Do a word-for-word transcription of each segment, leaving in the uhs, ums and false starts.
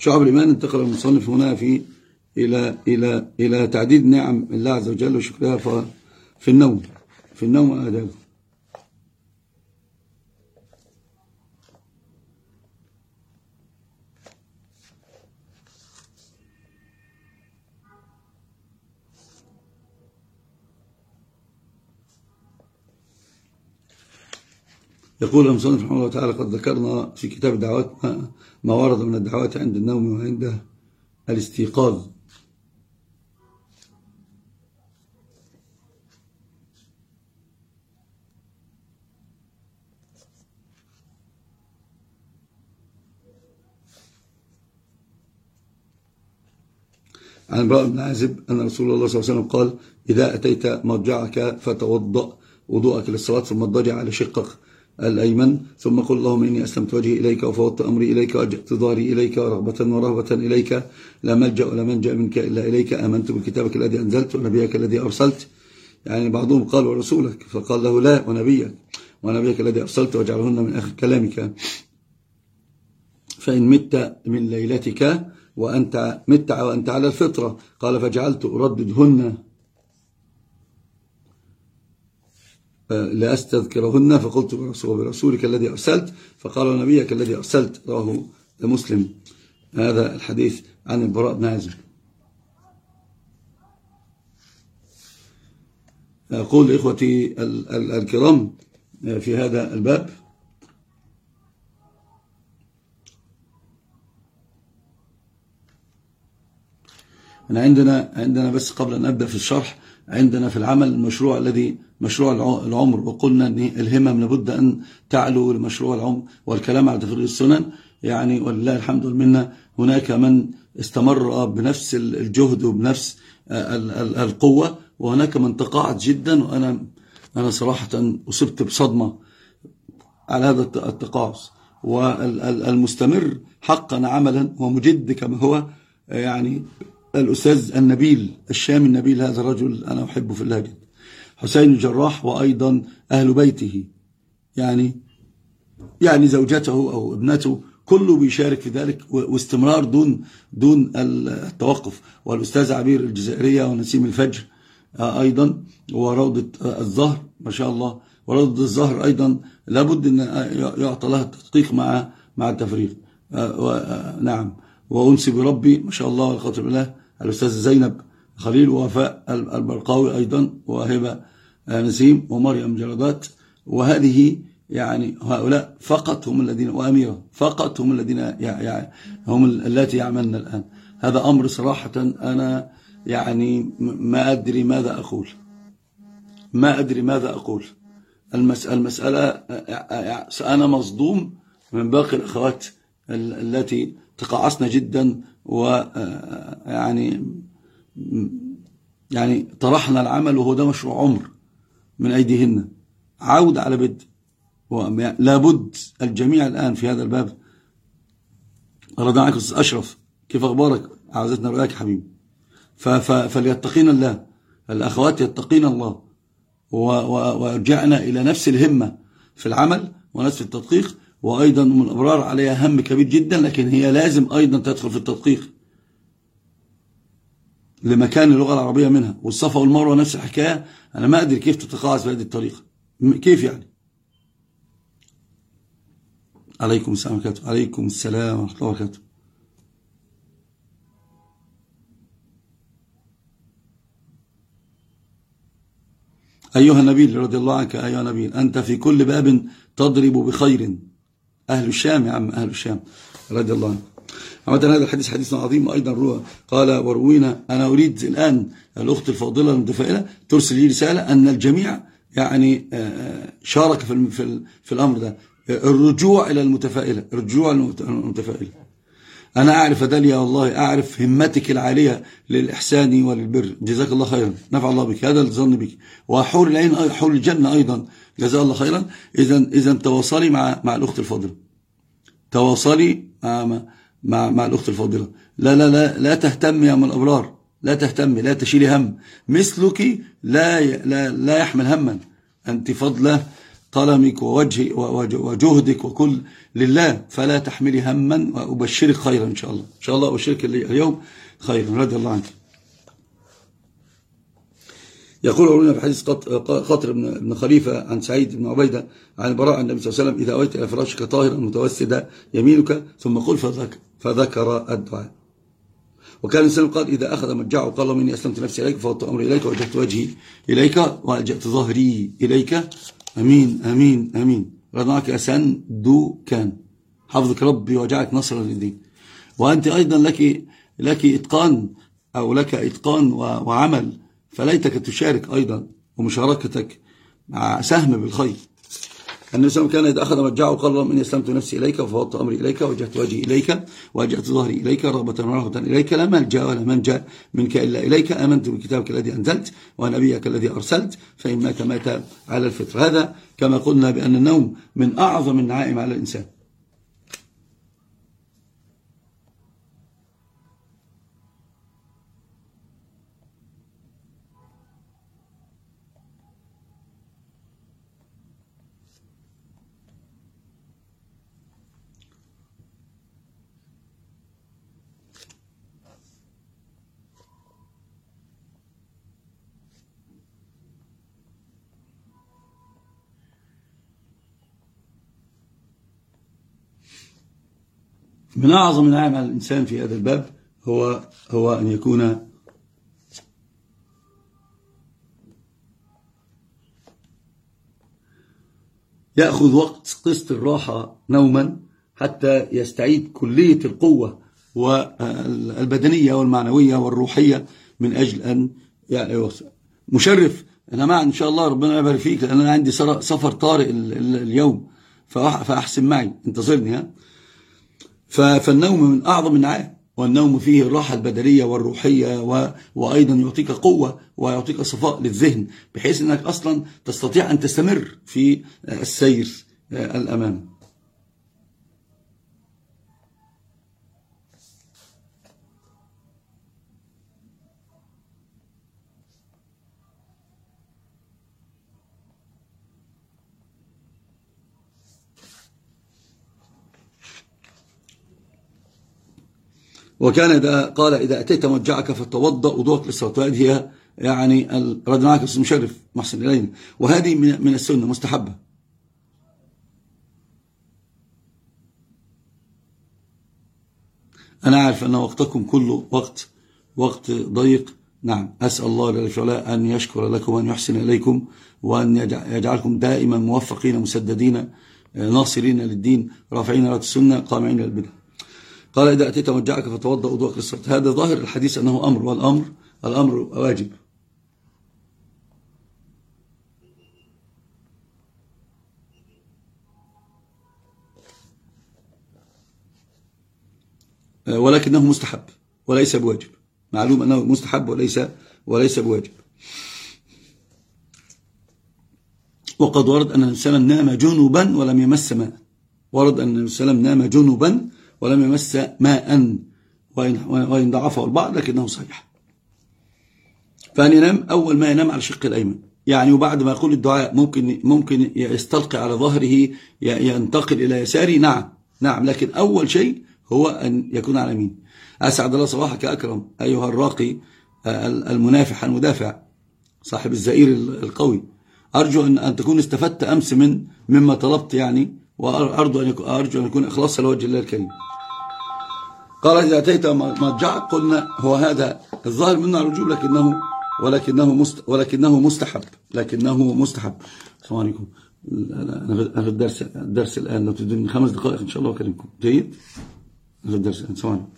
شعب الإيمان انتقل المصنف هنا في إلى إلى إلى تعديد نعم الله عز وجل وشكرها في النوم في النوم آدابه. يقول المصنف رحمه الله تعالى: قد ذكرنا في كتاب الدعوات ما ورد من الدعوات عند النوم وعند الاستيقاظ. عن البراء بن عازب أن رسول الله صلى الله عليه وسلم قال: إذا أتيت مضجعك فتوضأ وضوءك للصلاة ثم اضطجع على شقك الأيمن ثم قل: اللهم إني أسلمت وجهي إليك وفوضت أمري إليك وألجأت ظهري إليك ورغبة ورهبة إليك لا ملجأ ولا منجأ منك إلا إليك، آمنت بكتابك الذي أنزلت ونبيك الذي أرسلت. يعني بعضهم قال: ورسولك، فقال له: لا، ونبيك ونبيك الذي أرسلت، واجعلهن من آخر كلامك، فإن مت من ليلتك وأنت مت وأنت على الفطرة. قال: فجعلت أرددهن لأستذكرهن، فقلت: برسولك الذي أرسلت، فقال: نبيك الذي أرسلت. رواه مسلم. هذا الحديث عن البراء بن عازب. أقول إخوتي الكرام في هذا الباب: أنا عندنا عندنا بس قبل أن أبدأ في الشرح، عندنا في العمل المشروع الذي مشروع العمر، وقلنا أن الهمم لابد أن تعلو لمشروع العمر والكلام على تفريغ السنن. يعني ولله الحمد والمنة هناك من استمر بنفس الجهد وبنفس القوة، وهناك من تقاعد جدا، وأنا أنا صراحة أصبت بصدمة على هذا التقاعس. والمستمر حقا عملا ومجد كما هو يعني الأستاذ النبيل الشامي النبيل، هذا الرجل أنا أحبه في الله جدا، حسين الجراح، وأيضا أهل بيته، يعني يعني زوجته أو ابنته كله بيشارك في ذلك، واستمرار دون دون التوقف. والأستاذ عبير الجزائرية ونسيم الفجر أيضا، وروضة الزهر ما شاء الله، وروضة الزهر أيضا لابد أن يعطى لها التدقيق مع مع التفريغ. نعم. وأنسي بربي ما شاء الله والخاطر بالله الأستاذ زينب خليل، ووفاء البرقاوي أيضا، وهبة نسيم، ومريم جردات. وهذه يعني هؤلاء فقط هم الذين، وأميرة فقط هم الذين يعني هم التي يعملن الآن. هذا أمر صراحة أنا يعني ما أدري ماذا أقول ما أدري ماذا أقول المسألة, المسألة أنا مصدوم من باقي الأخوات التي تقاعسنا جدا، ويعني يعني طرحنا العمل وهو ده مشروع عمر من أيديهن، عود على بد. لابد الجميع الآن في هذا الباب. أراد عنك أستاذ أشرف، كيف أخبارك؟ عزتنا رؤياك حبيبي. فليتقين الله، الأخوات يتقين الله، ورجعنا إلى نفس الهمة في العمل ونفس التدقيق. وأيضا أم الأبرار عليها هم كبير جدا، لكن هي لازم أيضا تدخل في التدقيق لمكان اللغة العربية منها. والصفا والمروة نفس الحكاية. أنا ما أدري كيف تتقاعس بهذه الطريقة، كيف يعني؟ عليكم السلام ورحمة الله. عليكم السلام ورحمة الله وبركاته. أيها النبيل رضي الله عنك، أيها النبيل أنت في كل باب تضرب بخير. أهل الشام يا عم، أهل الشام رضي الله عنه. عمد هذا الحديث حديث عظيم أيضا. روى قال: وروينا. أنا أريد الآن الأخت الفاضلة المتفائلة ترسل لي رسالة أن الجميع يعني شارك في في الأمر ده. الرجوع إلى المتفائلة، الرجوع المتفائلة. أنا أعرف داليا، والله أعرف همتك العالية للإحسان وللبر، جزاك الله خيرا، نفع الله بك، هذا الظن بك. وحور العين، حور الجنة أيضا، جزاك الله خيرا. إذا إذا تواصلي مع مع الأخت الفاضلة، تواصلي مع مع مع الأخت الفاضلة. لا لا لا لا تهتمي يا أم الأبرار، لا تهتمي، لا تشيلي هم. مثلك لا لا لا يحمل هما. أنت فضلة قلمك ووجه وجهدك وكل لله، فلا تحملي هما، وأبشرك خيرا إن شاء الله. إن شاء الله أبشرك اليوم خيرا رضي الله عنك. يقول أولنا في حديث قطر بن خليفة عن سعيد بن عبيدة عن البراء عن النبي صلى الله عليه وسلم: إذا أويت إلى فراشك طاهرا متوسدا يمينك ثم قل فذكر, فذكر الدعاء. وكان الإنسان قال: إذا أخذ مجاعه قال: اللهم إني أسلمت نفسي إليك فوضت أمري إليك ووجهت وجهي إليك وألجأت ظهري إليك. أمين أمين أمين. رضاك أسند كان حفظك ربي وجعلك نصرا للدين. وأنت أيضا لك لك إتقان أو لك إتقان وعمل، فليتك تشارك أيضا، ومشاركتك مع سهم بالخير. النبي صلى الله عليه وسلم كان إذا أخذ مجاعه قال: اللهم إني أسلمت نفسي إليك وفوضت أمري إليك ووجهت وجهي إليك وألجأت ظهري إليك رغبة ورهبة إليك، لا ملجأ ولا منجأ منك إلا إليك، آمنت بكتابك الذي أنزلت ونبيك الذي أرسلت، فإن مات مات على الفطر. هذا كما قلنا بأن النوم من أعظم النعائم على الإنسان. من أعظم النعم على الإنسان في هذا الباب هو هو أن يكون يأخذ وقت قسط الراحة نوما حتى يستعيد كلية القوة والبدنية والمعنوية والروحية، من أجل أن يعني مشرف. أنا مع إن شاء الله ربنا يبارك فيك، لأن أنا عندي سفر طارئ اليوم، فأحسن معي، انتظرني. ها فالنوم من أعظم النعائم، والنوم فيه الراحة البدنية والروحية، وأيضا يعطيك قوة ويعطيك صفاء للذهن، بحيث أنك أصلا تستطيع أن تستمر في السير الأمام. وكان إذا قال: إذا أتيت مضجعك فتوضأ وضوءك للصلاة. وهذه هي يعني رد معك بس مشرف محسن إلينا، وهذه من السنة مستحبة. أنا أعرف أن وقتكم كله وقت وقت ضيق. نعم، أسأل الله جل وعلا أن يشكر لكم وأن يحسن إليكم، وأن يجعلكم دائما موفقين مسددين ناصرين للدين، رافعين راية السنة قامعين للبدع. قال: إذا أتيت مضجعك فتوضأ وضوءك للصلاة. هذا ظاهر الحديث أنه أمر، والأمر الأمر واجب. ولكنه مستحب وليس بواجب. معلوم أنه مستحب وليس وليس بواجب. وقد ورد أن الإنسان نام جنبا ولم يمس ماء. ورد أن الإنسان نام جنبا ولم يمس ماء، وإن ضعفه البعض لكنه صحيح. فأن ينام أول ما ينام على الشق الأيمن، يعني وبعد ما يقول الدعاء ممكن ممكن يستلقي على ظهره ينتقل إلى يساره. نعم نعم، لكن أول شيء هو أن يكون على يمين. أسعد الله صباحك أكرم أيها الراقي المنافح المدافع صاحب الزئير القوي. أرجو أن تكون استفدت أمس من مما طلبت يعني، وأرجو أن يكون أرجو أن يكون إخلاصا لوجه الله الكريم. قال: إذا أتيت مضجعك، قلنا هو هذا الظاهر منه على الوجوب، لكنه ولكنه مست ولكنه مستحب لكنه مستحب. السلام عليكم. أنا في الدرس الدرس الآن، لو تدوني خمس دقائق إن شاء الله أكلمكم. جيد؟ أنا في الدرس الآن. السلام عليكم.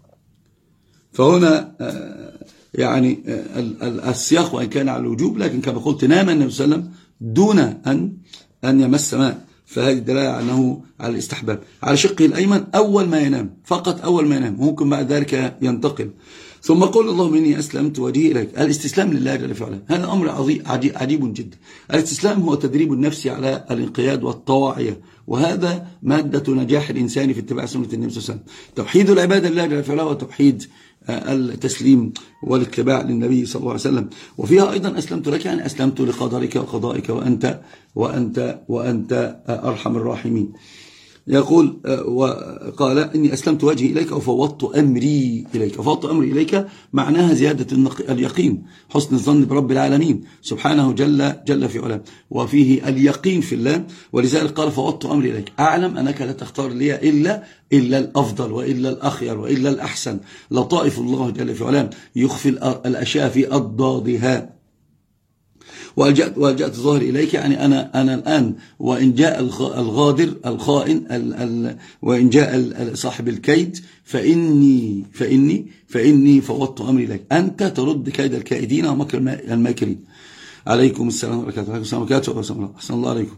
فهنا يعني السياق وإن كان على الوجوب، لكن كما قلت نام النبي صلى الله عليه وسلم دون أن أن يمس ماء، فهذه دلالة أنه على الاستحباب. على شقه الأيمن أول ما ينام، فقط أول ما ينام، ممكن بعد ذلك ينتقل. ثم قل: اللهم إني أسلمت وجهي إليك. الاستسلام لله جل وعلا هذا أمر عجيب, عجيب جدا. الاستسلام هو تدريب النفس على الانقياد والطواعية، وهذا مادة نجاح الإنسان في اتباع سنة النبي صلى الله عليه وسلم. توحيد العبادة لله جل وعلا وتوحيد التسليم والاتباع للنبي صلى الله عليه وسلم. وفيها أيضا أسلمت لك، يعني أسلمت لقدرك وقضائك وأنت وأنت وأنت أرحم الراحمين. يقول وقال إني أسلمت وجهي إليك وفوضت أمري إليك. فوضت أمري إليك معناها زيادة اليقين، حسن الظن برب العالمين سبحانه جل جل في علاه، وفيه اليقين في الله. ولذلك قال فوضت أمري إليك، أعلم أنك لا تختار لي إلا إلا الأفضل وإلا الأخير وإلا الأحسن. لطائف الله جل في علاه يخفي الأشياء في أضدادها. وألجأت, وألجأت ظهري إليك، يعني أنا, أنا الآن وإن جاء الغادر الخائن ال ال وإن جاء صاحب الكيد فإني, فإني, فإني فوضت أمري إليك، أنت ترد كيد الكائدين ومكر الماكرين. عليكم السلام ورحمة الله وبركاته. أحسن الله عليكم.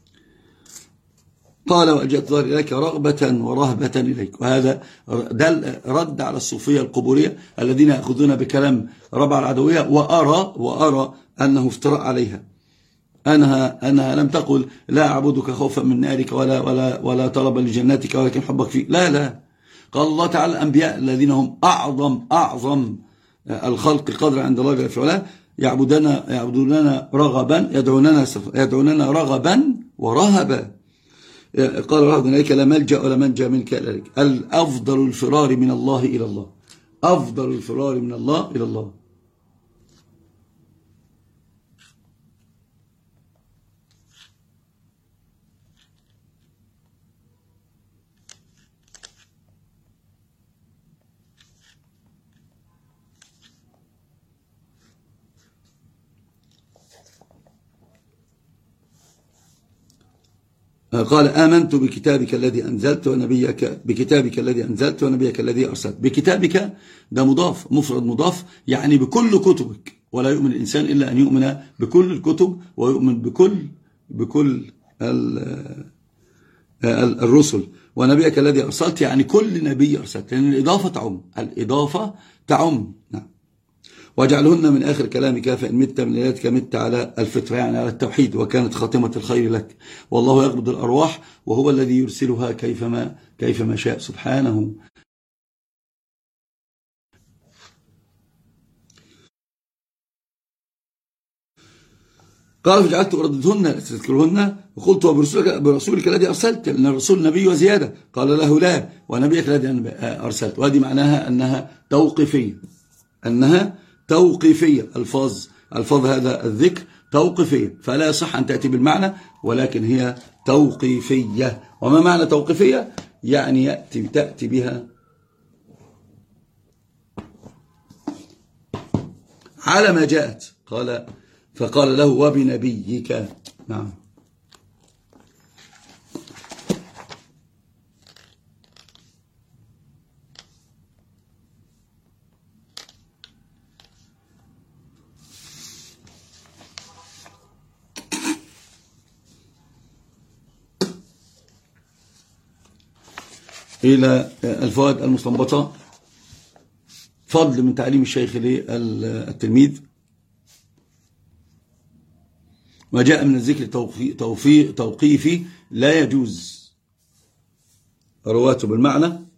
قال وألجأت ظهري إليك رغبة ورهبة إليك. وهذا رد على الصوفية القبورية الذين يأخذون بكلام ربع العدوية، وأرى, وأرى أنه افتراء عليها، أنها, أنها لم تقل لا أعبدك خوفا من نارك ولا, ولا, ولا طلبا لجناتك ولكن حبك فيك. لا لا، قال الله تعالى الأنبياء الذين هم أعظم أعظم الخلق قدر عند الله جل في علاه يعبدون يعبدوننا رغبا يدعوننا يدعوننا رغبا ورهبا. قال رهبا إليك لا ملجأ ولا منجا منك إلا إليك. الأفضل الفرار من الله إلى الله، أفضل الفرار من الله إلى الله. قال آمنت بكتابك الذي أنزلت ونبيك بكتابك الذي أنزلت ونبيك الذي أرسلت. بكتابك ده مضاف، مفرد مضاف، يعني بكل كتبك. ولا يؤمن الإنسان إلا أن يؤمن بكل الكتب ويؤمن بكل بكل الرسل. ونبيك الذي أرسلت يعني كل نبي أرسلت، لأن الإضافة تعم، الإضافة تعم. نعم. واجعلهن من آخر كلامك فإن مت من ليلتك مت على الفطرة، يعني على التوحيد، وكانت خاتمة الخير لك. والله يقبض الأرواح وهو الذي يرسلها كيفما كيفما شاء سبحانه. قال فجعلت أرددهن تذكرهن وقلت برسولك الذي أرسلت، لأن الرسول نبي وزيادة. قال له لا ونبيك الذي أرسلت. وهذه معناها أنها توقيفية، أنها توقيفية. الفاظ الفاظ هذا الذكر توقيفية، فلا يصح أن تأتي بالمعنى، ولكن هي توقيفية. وما معنى توقيفية؟ يعني يأتي تأتي بها على ما جاءت. قال فقال له وبنبيك. نعم. إلى الفوائد المستنبطة. فضل من تعليم الشيخ للتلميذ. ما جاء من الذكر توقيفي لا يجوز رواته بالمعنى